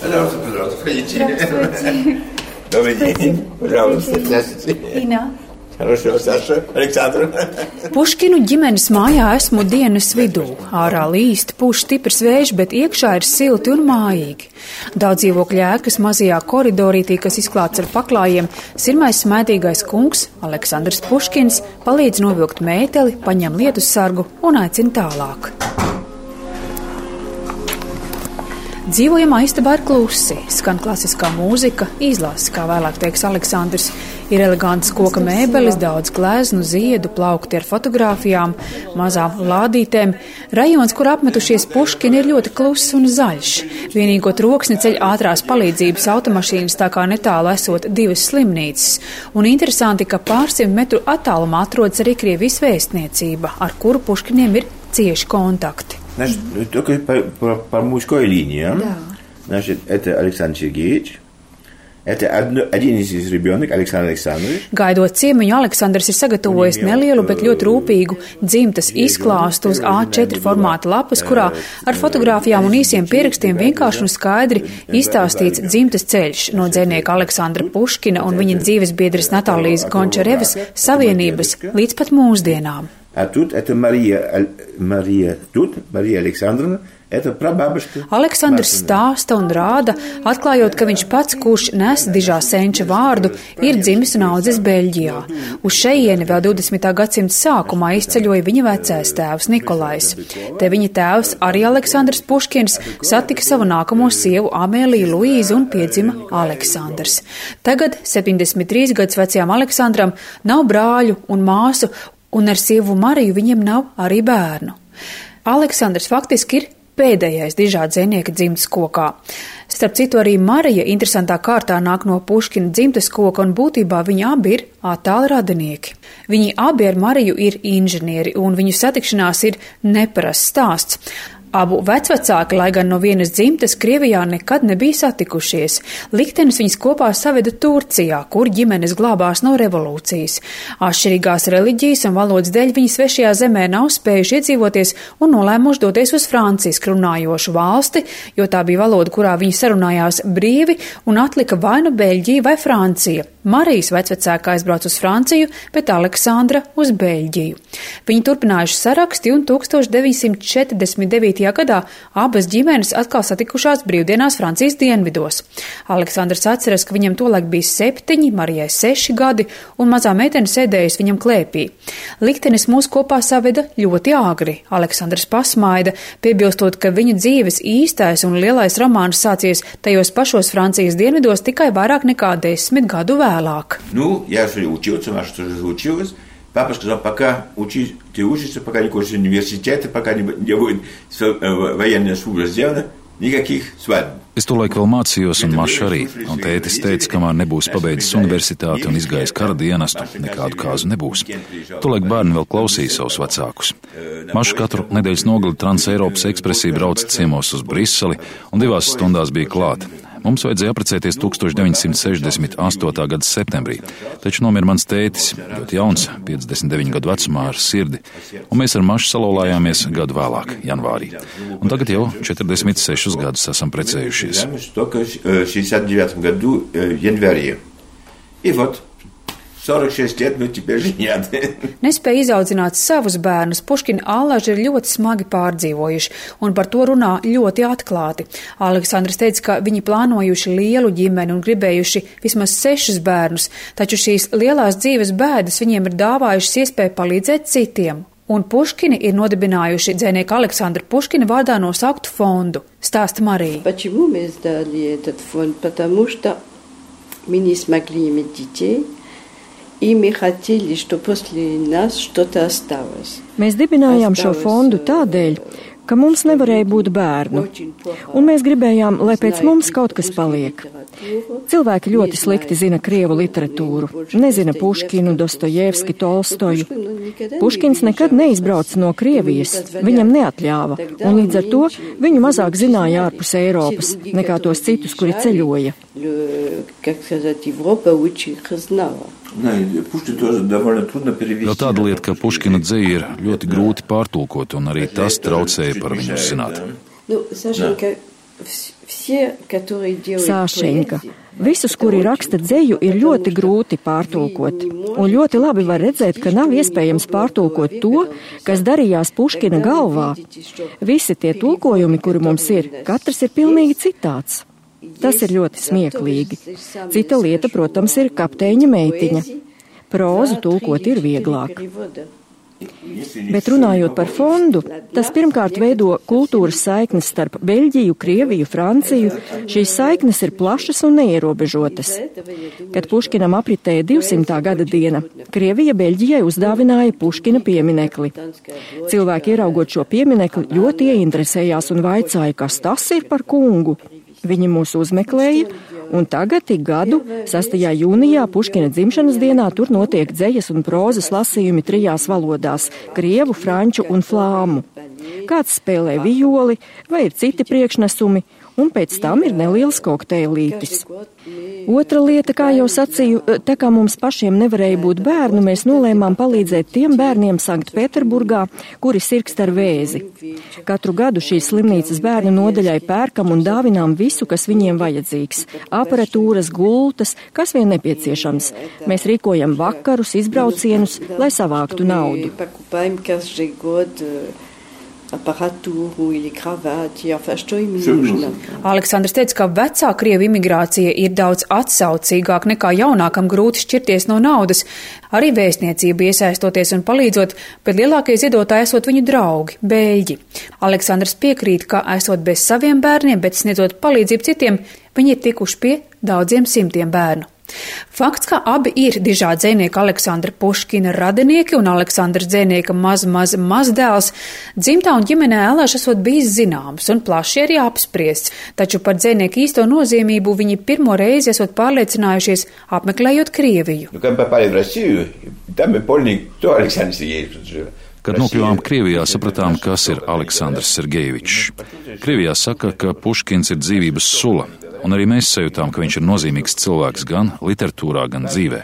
Пожалуйста, входите. Добрый день. Пожалуйста, здравствуйте. Инна. Хорошо, Саша, Aleksandra. Puškinu ģimenes mājā esmu dienas vidū. Ārā līst pūš stiprs vējš, bet iekšā ir silti un mājīgi. Daudz dzīvokļu ēkas mazajā koridorītī, kas izklāts ar paklājiem, sirmais smētīgais kungs, Aleksandrs Puškins, palīdz novilkt mēteli, paņem lietussargu un aicina tālāk. Dzīvojamā istabā ir klusi, skan klasiskā mūzika, izlases, kā vēlāk teiks Aleksandrs. Ir elegants koka mēbeles, daudz gleznu, ziedu, plaukti ar fotogrāfijām, mazām lādītēm. Rajons, kur apmetušies Puškini, ir ļoti kluss un zaļš. Vienīgo troksni ceļ ātrās palīdzības automašīnas, tā kā netālu esot 2 slimnīcas. Un interesanti, ka pār 100 metru attālumā atrodas arī Krievijas vēstniecība, ar kuru Puškiniem ir cieši kontakti. Значит, только по мужской линии. Да. Значит, это Александр Сергеевич. Это один из ребенок, Александр Александрович. Gaidot ciemiņu, Aleksandrs ir sagatavojis nelielu, bet ļoti rūpīgu dzimtas izklāstu uz A4 formāta lapas, kurā ar fotogrāfijām un īsiem pierakstiem vienkārši un skaidri izstāstīts dzimtas ceļš no dzejnieka Aleksandra Puškina un viņa dzīvesbiedres Natālijas Gončarevas savienības līdz pat mūsdienām. А тут это Мария Александровна, это прабабушка. Aleksandrs stāsta un rāda, atklājot, ka viņš pats, kurš nes dižā senča vārdu, ir dzimis un audzis Beļģijā. Uz šeieni vēl 20. gadsimta sākumā izceļoja viņa vecais tēvs Nikolais. Te viņa tēvs, arī Aleksandrs Puškins, satika savu nākamo sievu Amēliju Luīzu un piedzima Aleksandrs. Tagad 73 gadus vecajam Aleksandram nav brāļu un māsu, un ar sievu Mariju viņiem nav arī bērnu. Aleksandrs faktiski ir pēdējais dižā dzejnieka dzimtas kokā. Starp citu, arī Marija interesantā kārtā nāk no Puškina dzimtas koka, un būtībā viņi abi ir attāli radinieki. Viņi abi ar Mariju ir inženieri, un viņu satikšanās ir neparasts stāsts. Abu vecvecāki, lai gan no vienas dzimtes, Krievijā nekad nebija satikušies. Liktenis viņus kopā saveda Turcijā, kur ģimenes glābās no revolūcijas. Atšķirīgās reliģijas un valodas dēļ viņi svešajā zemē nav spējuši iedzīvoties un nolēmuši doties uz francisku runājošu valsti, jo tā bija valoda, kurā viņi sarunājās brīvi, un atlika vai nu Beļģija vai Francija. Marijas vecvecāka aizbrauc uz Franciju, bet Aleksandra uz Beļģiju. Viņi turpinājuši saraksti, un 1949. gadā abas ģimenes atkal satikušās brīvdienās Francijas dienvidos. Aleksandrs atceras, ka viņam tolaik bija 7, Marijai 6 gadi, un mazā meitene sēdējusi viņam klēpī. Liktenis mūs kopā saveda ļoti āgri. Aleksandrs pasmaida, piebilstot, ka viņa dzīves īstais un lielais romāns sācies tajos pašos Francijas dienvidos tikai vairāk nekā 10 gadu vēlāk. Я же учился, Маша тоже училась. Папа сказал, пока ты учишься, пока не кончишь университет, пока не будет военная служба сделана, никаких свадеб. Es tolaik vēl mācījos, un Maša arī, un tētis teica, kamēr nebūs pabeidzis universitāti un izgājis kara dienestu, nekādu kāzu nebūs. Tolaik bērni vēl klausīja savus vecākus. Maša katru nedēļas nogali Trans-Eiropas ekspresī brauca ciemos uz Briseli, un 2 stundās bija klāt. Mums vajadzēja apprecēties 1968. gada septembrī, taču nomira mans tētis, ļoti jauns, 59 gadu vecumā ar sirdi, un mēs ar Mašu salauzāmies gadu vēlāk, janvārī. Un tagad jau 46 gadus esam precējušies. Только в 69 году в январе. И вот 46 лет, nu теперь женят. Nespēja izaudzināt savus bērnus, Puškina allaži ir ļoti smagi pārdzīvojuši, un par to runā ļoti atklāti. Aleksandrs teica, ka viņi plānojuši lielu ģimeni un gribējuši vismaz 6 bērnus, taču šīs lielās dzīves bēdas viņiem ir dāvājušas iespēju palīdzēt citiem. Un Puškini ir nodibinājuši dzejnieka Aleksandra Puškina vārdā nosauktu fondu. Stāsta Marija. Почему мы издали этот фонд? Потому что мы не смогли иметь детей. И мы хотели, что после нас что-то осталось. Mēs dibinājām šo fondu tādēļ, ka mums nevarēja būt bērnu, un mēs gribējām, lai pēc mums kaut kas paliek. Cilvēki ļoti slikti zina krievu literatūru, nezina Puškinu, Dostojevski, Tolstoju. Puškins nekad neizbrauca no Krievijas, viņam neatļāva, un līdz ar to viņu mazāk zināja ārpus Eiropas, nekā tos citus, kuri ceļoja. Vēl tāda lieta, ka Puškina dzeja ir ļoti grūti pārtulkot, un arī tas traucēja par viņu zināt. Sāšenka. Visus, kuri raksta dzeju, ir ļoti grūti pārtulkot. Un ļoti labi var redzēt, ka nav iespējams pārtulkot to, kas darījās Puškina galvā. Visi tie tulkojumi, kuri mums ir, katrs ir pilnīgi citāds. Tas ir ļoti smieklīgi. Cita lieta, protams, ir kapteiņa meitiņa. Prózu tulkot ir vieglāk. Bet runājot par fondu, tas pirmkārt veido kultūras saiknes starp Beļģiju, Krieviju, Franciju. Šīs saiknes ir plašas un neierobežotas. Kad Puškinam apritēja 200. gada diena, Krievija Beļģijai uzdāvināja Puškina pieminekli. Cilvēki ieraugot šo pieminekli ļoti ieinteresējās un vaicāja, kas tas ir par kungu. Viņi mūs uzmeklēja, un tagad ik gadu 6. jūnijā Puškina dzimšanas dienā tur notiek dzejas un prózas lasījumi 3 valodās – krievu, franču un flāmu. Kāds spēlē violi vai ir citi priekšnesumi, un pēc tam ir neliels kokteilītis. Otra lieta, kā jau sacīju, tā kā mums pašiem nevarēja būt bērnu, mēs nolēmām palīdzēt tiem bērniem Sanktpēterburgā, kuri sirgst ar vēzi. Katru gadu šīs slimnīcas bērnu nodaļai pērkam un dāvinām visu, kas viņiem vajadzīgs – aparatūras, gultas, kas vien nepieciešams. Mēs rīkojam vakarus, izbraucienus, lai savāktu naudu. Aleksandrs teica, ka vecā Krievu imigrācija ir daudz atsaucīgāk nekā jaunākam grūti šķirties no naudas. Arī vēstniecība iesaistoties un palīdzot, bet lielākie ziedotāji esot viņu draugi, beļģi. Aleksandrs piekrīt, ka esot bez saviem bērniem, bet sniedzot palīdzību citiem, viņi ir tikuši pie daudziem simtiem bērnu. Fakts, ka abi ir dižā dzejnieka Aleksandra Puškina radinieki un Aleksandra dzejnieka mazdēls, dzimtā un ģimenē ēlēš esot bijis zināms un plaši arī apspriests, taču par dzejnieku īsto nozīmību viņi pirmo reizi esot pārliecinājušies apmeklējot Krieviju. Kad nokļuvām Krievijā, sapratām, kas ir Aleksandrs Sergejevičs. Krievijā saka, ka Puškins ir dzīvības sula, un arī mēs sajūtām, ka viņš ir nozīmīgs cilvēks gan literatūrā, gan dzīvē.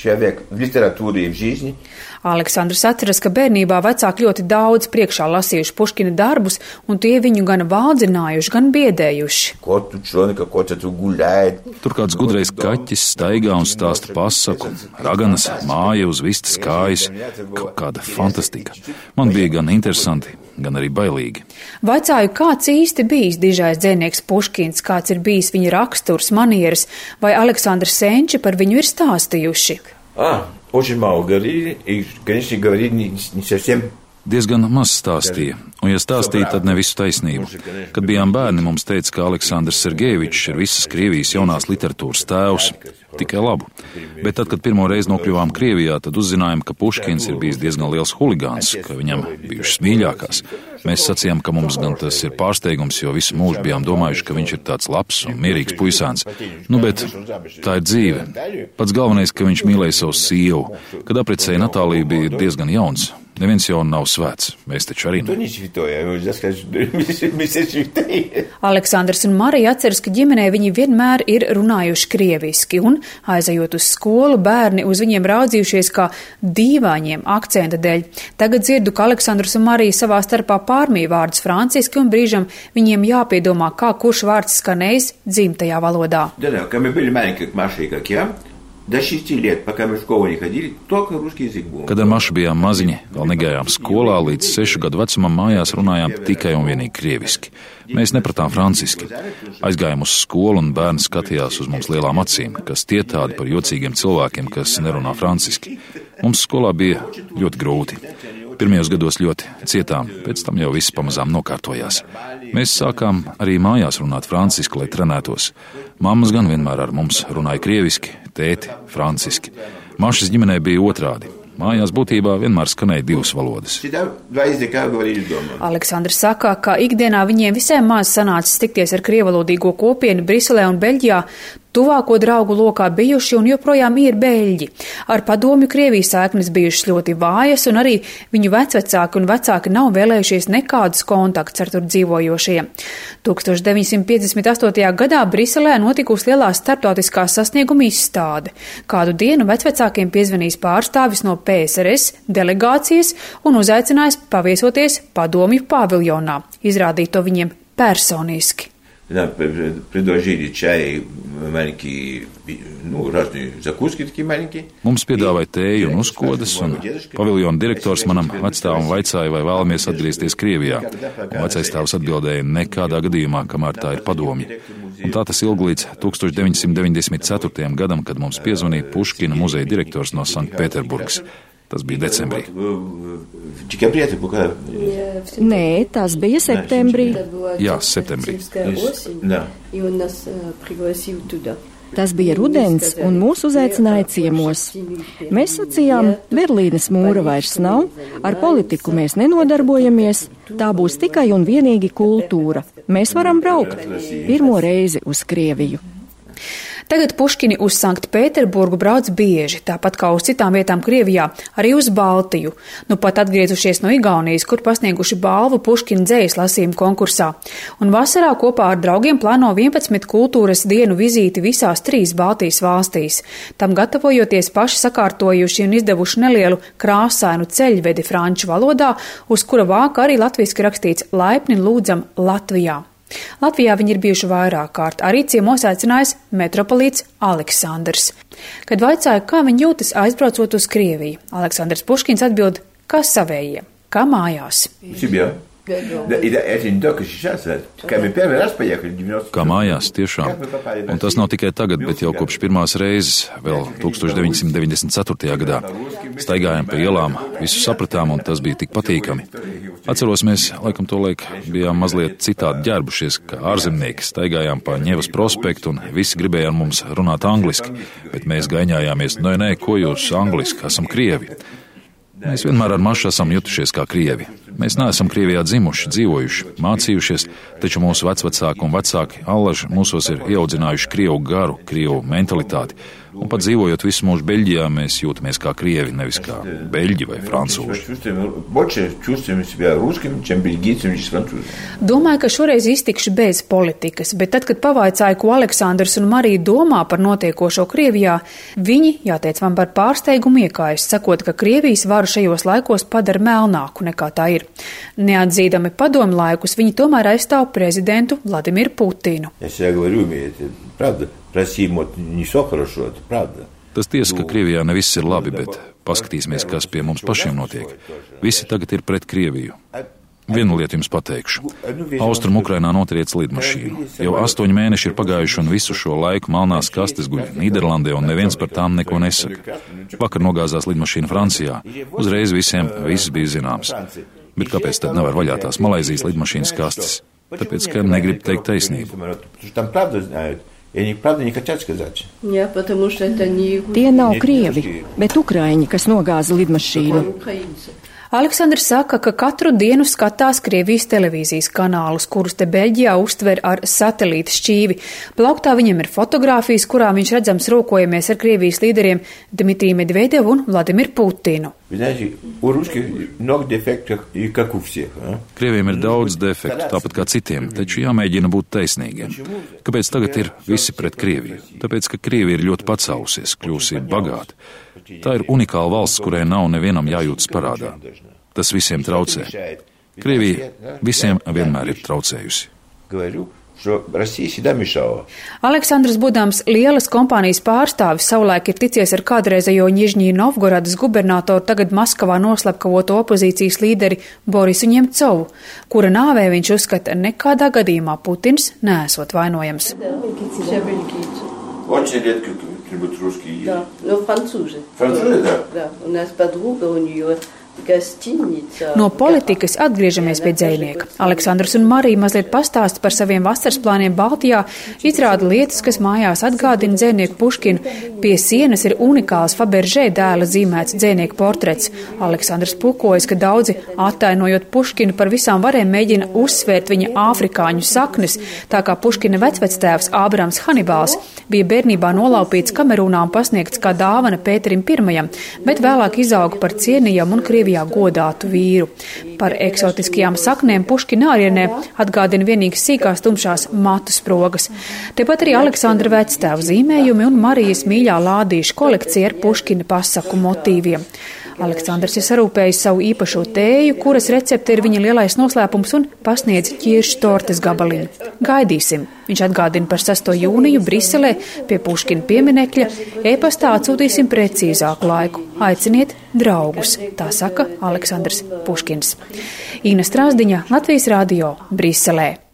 Aleksandrs atceras, ka bērnībā vecāki ļoti daudz priekšā lasījuši Puškina darbus, un tie viņu gan valdzinājuši, gan biedējuši. Tur kāds gudrais kaķis staigā un stāsta pasaku, raganas, māja uz vistas kājas, kaut kāda fantastika. Man bija gan interesanti, gan arī bailīgi. Vaicāju, kāds īsti bijis dižais dzejnieks Puškins, kāds ir bijis viņa raksturs, manieres, vai Aleksandrs senči par viņu ir stāstījuši? Очень мало говорили, и, конечно, говорили не совсем. Diezgan maz stāstīja, un ja stāstīja, tad ne visu taisnību. Kad bijām bērni, mums teica, ka Aleksandrs Sergejevičs ir visas Krievijas jaunās literatūras tēvs. Tikai labu. Bet tad, kad pirmo reizi nokļuvām Krievijā, tad uzzinājām, ka Puškins ir bijis diezgan liels huligāns, ka viņam bijušas mīļākās. Mēs sacījām, ka mums gan tas ir pārsteigums, jo visu mūžu bijām domājuši, ka viņš ir tāds labs un mierīgs puisāns. Bet tā ir dzīve. Pats galvenais, ka viņš mīlēja savu sievu. Kad apprecēja Natāliju, bija diezgan jauns. Neviens jau nav svēts. Mēs taču arī ne. Aleksandrs un Marija atceras, ka ģimenē viņi vienmēr ir runājuši krieviski, un, aizejot uz skolu, bērni uz viņiem raudzījušies kā dīvaņiem akcenta dēļ. Tagad dzirdu, ka Aleksandrs un Marija savā starpā pārmīja vārdus franciski, un brīžam viņiem jāpiedomā, kā kurš vārds skanējis dzimtajā valodā. Kad ar Mašu bijām maziņi, vēl negājām skolā, līdz 6 gadu vecumam mājās runājām tikai un vienīgi krieviski. Mēs nepratām franciski. Aizgājām uz skolu un bērni skatījās uz mums lielām acīm, kas tie tādi par jocīgiem cilvēkiem, kas nerunā franciski. Mums skolā bija ļoti grūti. Pirmajos gados ļoti cietām, pēc tam jau viss pamazām nokārtojās. Mēs sākām arī mājās runāt franciski, lai trenētos. Mammas gan vienmēr ar mums runāja krieviski, tēti franciski. Mašas ģimenē bija otrādi. Mājās būtībā vienmēr skanēja 2 valodas. Aleksandrs saka, ka ikdienā viņiem visai maz sanācis tikties ar krievalodīgo kopienu Briselē un Beļģijā. Tuvāko draugu lokā bijuši un joprojām ir beļģi. Ar padomju Krievijas saiknes bijušas ļoti vājas, un arī viņu vecvecāki un vecāki nav vēlējušies nekādus kontaktus ar tur dzīvojošajiem. 1958. gadā Briselē notikusi lielā starptautiskā sasnieguma izstāde. Kādu dienu vecvecākiem piezvanīs pārstāvis no PSRS delegācijas un uzaicinājis paviesoties padomju paviljonā, izrādīt to viņiem personiski. предложили чай маленькие, разные закуски такие маленькие. Mums piedāvāja tēju un uzkodas, un paviljona direktors manam vecstāvam vaicāja, vai vēlamies atgriezties Krievijā. Un vecais tēvs atbildēja, nekādā gadījumā, kamēr tā ir padomja. Un tā tas ilg līdz 1994. gadam, kad mums piezvanīja Puškina muzeja direktors no Sanktpēterburgas. Tas bija decembrī. Nē, tas bija septembrī. Jā, septembrī. Tas bija rudens, un mūs uzaicināja ciemos. Mēs sacījām, Berlīnes mūra vairs nav, ar politiku mēs nenodarbojamies, tā būs tikai un vienīgi kultūra. Mēs varam braukt pirmo reizi uz Krieviju. Tagad Puškini uz Sanktpēterburgu brauc bieži, tāpat kā uz citām vietām Krievijā, arī uz Baltiju. Nu pat atgriezušies no Igaunijas, kur pasnieguši balvu Puškina dzejas lasījuma konkursā. Un vasarā kopā ar draugiem plāno 11 kultūras dienu vizīti visās 3 Baltijas valstīs. Tam gatavojoties paši sakārtojuši un izdevuši nelielu krāsainu ceļvedi franču valodā, uz kura vāka arī latviski rakstīts laipni lūdzam Latvijā. Latvijā viņi ir bijuši vairāk kārt, arī ciemos aicinājis metropolīts Aleksandrs. Kad vaicāja, kā viņi jūtas aizbraucot uz Krieviju, Aleksandrs Puškins atbild, kā savējie, kā mājās. Kā mājās, tiešām. Un tas nav tikai tagad, bet jau kopš pirmās reizes, vēl 1994. gadā. Staigājām pa ielām, visu sapratām, un tas bija tik patīkami. Atceros, mēs, laikam tolaik, bijām mazliet citādi ģērbušies, kā ārzemnieki. Staigājām pa Ņevas prospektu, un visi gribējām mums runāt angliski, bet mēs gaiņājāmies, nē, ko jūs angliski, esam krievi. Mēs vienmēr ar mašu esam jutušies kā krievi. Mēs neesam Krievijā dzimuši, dzīvojuši, mācījušies, taču mūsu vecvecāki un vecāki allaži mūsos ir ieaudzinājuši krievu garu, krievu mentalitāti. Un pat dzīvojot visu mūžu Beļģijā, mēs jūtamies kā krievi, nevis kā beļģi vai francūži. Domāju, ka šoreiz iztikšu bez politikas, bet tad, kad pavaicāju, ko Aleksandrs un Marija domā par notiekošo Krievijā, viņi, jāteic man par pārsteigumu iekājas, sakot, ka Krievijas varu šajos laikos padara melnāku nekā tā ir. Neatzīdami padomu laikus, viņi tomēr aizstāv prezidentu Vladimiru Putinu. Tas tiesa, ka Krievijā ne viss ir labi, bet paskatīsimies, kas pie mums pašiem notiek. Visi tagad ir pret Krieviju. Vienu lietu jums pateikšu. Austrum Ukrainā notriec lidmašīnu. Jau 8 mēneši ir pagājuši un visu šo laiku melnās kastes guļ Nīderlandē un neviens par tām neko nesaka. Vakar nogāzās lidmašīna Francijā. Uzreiz visiem viss bija zināms. Bet kāpēc tad nevar vaļā tās Malaizijas lidmašīnas kastes? Tāpēc, ka negrib teikt taisnību. Tie nav krievi, bet ukraiņi, kas nogāza lidmašīnu. Aleksandrs saka, ka katru dienu skatās Krievijas televīzijas kanālus, kurus te Beļģijā uztver ar satelīta šķīvi. Plauktā viņam ir fotogrāfijas, kurā viņš redzams rokojamies ar Krievijas līderiem Dmitriju Medvedevu un Vladimiru Putinu. Krieviem ir daudz defektu, tāpat kā citiem, taču jāmēģina būt taisnīgiem. Kāpēc tagad ir visi pret Krieviju? Tāpēc, ka Krievija ir ļoti pacausies, kļūsi bagāta. Tā ir unikāla valsts, kurai nav nevienam jājūtas parādā. Tas visiem traucē. Krievija visiem vienmēr ir traucējusi. Aleksandrs, būdams lielas kompānijas pārstāvis, savulaik ir ticies ar kādreizējo Ņižņī Novgorodas gubernatoru, tagad Maskavā noslepkavoto opozīcijas līderi Borisu Ņemcovu, kura nāvē viņš uzskata nekādā gadījumā Putins neesot vainojams. Да, но французы. Французы, да? Да, у нас подруга, у нее gostinīca. No politikas atgriežamies pie dzejnieka. Aleksandrs un Marija mazliet pastāsta par saviem vasaras plāniem Baltijā, izrāda lietas, kas mājās atgādina dzejnieku Puškinu. Pie sienas ir unikāls Faberžē dēla zīmēts dzejnieku portrets. Aleksandrs pukojas, ka daudzi, attainojot Puškinu par visām varēm, mēģina uzsvērt viņa āfrikāņu saknes, tā kā Puškina vecvectēvs Ābrams Hanibāls bija bērnībā nolaupīts Kamerūnā un pasniegts kā dāvana Pēterim I, bet vēlāk izauga par cienījamu un Krievijā godātu vīru. Par eksotiskajām saknēm Puškina ārienē atgādina vienīgi sīkās tumšās matu sprogas. Tepat arī Aleksandra vectēva zīmējumi un Marijas mīļā lādīša kolekcija ar Puškina pasaku motīviem. Aleksandrs ir sarūpējis savu īpašo tēju, kuras recepte ir viņa lielais noslēpums un pasniedz ķiršu tortes gabaliņu. Gaidīsim! Viņš atgādina par 6. jūniju Briselē pie Puškina pieminekļa. E-pastā atsūtīsim precīzāku laiku. Aiciniet draugus, tā saka Aleksandrs Puškins. Ina Strāzdiņa, Latvijas radio, Briselē.